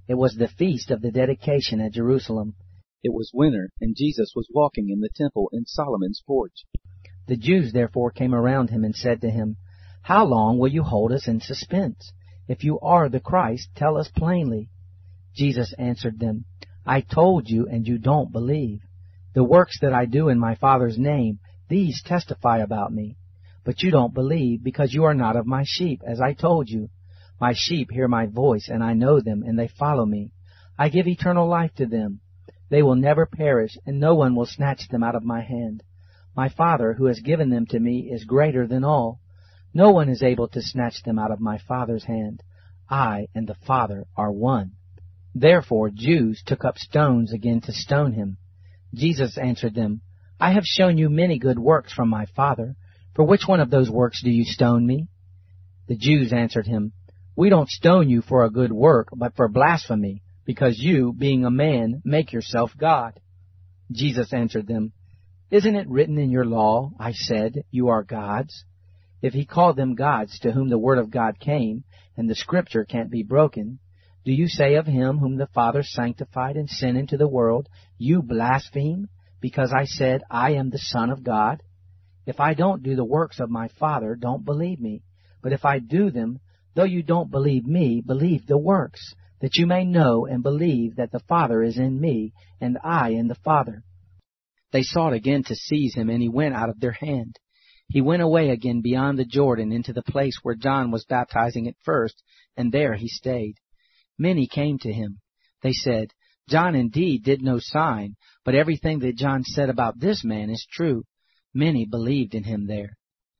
It was the feast of the dedication at Jerusalem. It was winter, and Jesus was walking in the temple in Solomon's porch. The Jews therefore came around him and said to him, "How long will you hold us in suspense? If you are the Christ, tell us plainly." Jesus answered them, "I told you, and you don't believe. The works that I do in my Father's name, these testify about me. But you don't believe, because you are not of my sheep, as I told you. My sheep hear my voice, and I know them, and they follow me. I give eternal life to them. They will never perish, and no one will snatch them out of my hand. My Father, who has given them to me, is greater than all. No one is able to snatch them out of my Father's hand. I and the Father are one." Therefore Jews took up stones again to stone him. Jesus answered them, "I have shown you many good works from my Father. For which one of those works do you stone me?" The Jews answered him, "We don't stone you for a good work, but for blasphemy, because you, being a man, make yourself God." Jesus answered them, "Isn't it written in your law, I said, you are gods? If he called them gods to whom the word of God came, and the scripture can't be broken, do you say of him whom the Father sanctified and sent into the world, you blaspheme, because I said, I am the Son of God? If I don't do the works of my Father, don't believe me. But if I do them, though you don't believe me, believe the works, that you may know and believe that the Father is in me, and I in the Father." They sought again to seize him, and he went out of their hand. He went away again beyond the Jordan into the place where John was baptizing at first, and there he stayed. Many came to him. They said, "John indeed did no sign, but everything that John said about this man is true." Many believed in him there.